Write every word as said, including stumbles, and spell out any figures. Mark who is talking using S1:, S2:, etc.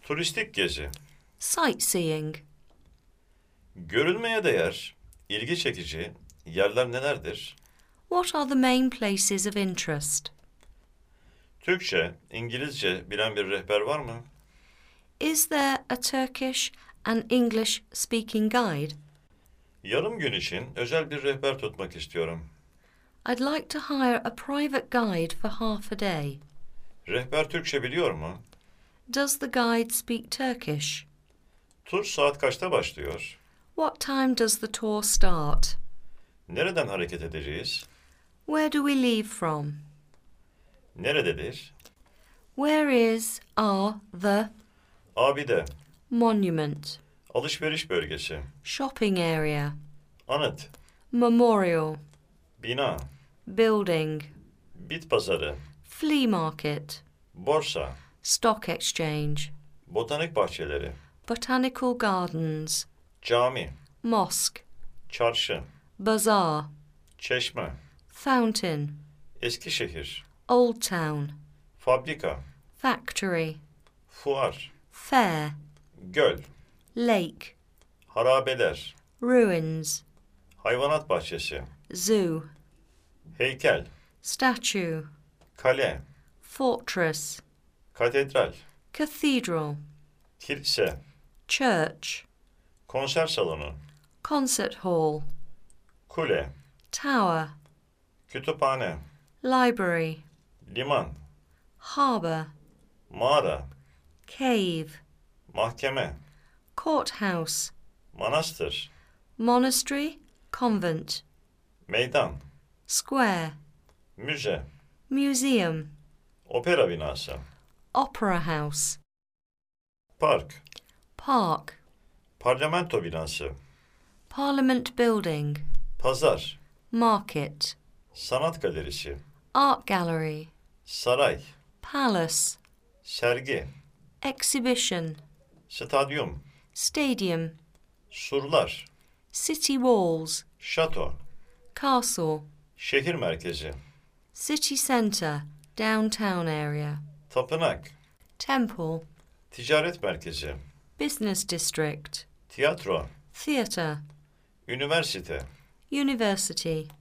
S1: Turistik gezi.
S2: Sightseeing.
S1: Görülmeye değer, ilgi çekici yerler nelerdir?
S2: What are the main places of interest?
S1: Türkçe, İngilizce bilen bir rehber var mı?
S2: Is there a Turkish and English speaking guide?
S1: Yarım gün için özel bir rehber tutmak istiyorum.
S2: I'd like to hire a private guide for half a day.
S1: Rehber Türkçe biliyor mu?
S2: Does the guide speak Turkish?
S1: Tur saat kaçta başlıyor?
S2: What time does the tour start?
S1: Nereden hareket edeceğiz?
S2: Where do we leave from?
S1: Nerededir?
S2: Where is, are, the
S1: Abide,
S2: monument,
S1: alışveriş bölgesi,
S2: shopping area,
S1: anıt,
S2: memorial,
S1: bina,
S2: building,
S1: bit pazarı,
S2: flea market,
S1: borsa,
S2: stock exchange,
S1: botanik bahçeleri,
S2: botanical gardens,
S1: cami,
S2: mosque,
S1: çarşı,
S2: bazaar,
S1: çeşme,
S2: fountain,
S1: Eskişehir,
S2: old town,
S1: fabrika,
S2: factory,
S1: fuar,
S2: fair,
S1: göl,
S2: lake,
S1: harabeler,
S2: ruins,
S1: hayvanat bahçesi,
S2: zoo,
S1: heykel,
S2: statue,
S1: kale,
S2: fortress,
S1: katedral,
S2: cathedral,
S1: kilise,
S2: church,
S1: konser salonu,
S2: concert hall,
S1: kule,
S2: tower,
S1: kütüphane,
S2: library,
S1: liman,
S2: harbour,
S1: mağara,
S2: cave,
S1: mahkeme,
S2: courthouse,
S1: manastır,
S2: monastery, convent,
S1: meydan,
S2: square,
S1: müze,
S2: museum,
S1: opera binası,
S2: opera house,
S1: park,
S2: park,
S1: parlamento binası,
S2: parliament building,
S1: pazar,
S2: market,
S1: sanat galerisi,
S2: art gallery,
S1: saray,
S2: palace,
S1: sergi,
S2: exhibition,
S1: stadyum,
S2: stadium,
S1: surlar,
S2: city walls,
S1: şato,
S2: castle,
S1: şehir merkezi,
S2: city centre, downtown area,
S1: tapınak,
S2: temple,
S1: ticaret merkezi,
S2: business district,
S1: tiyatro,
S2: theatre,
S1: üniversite,
S2: university,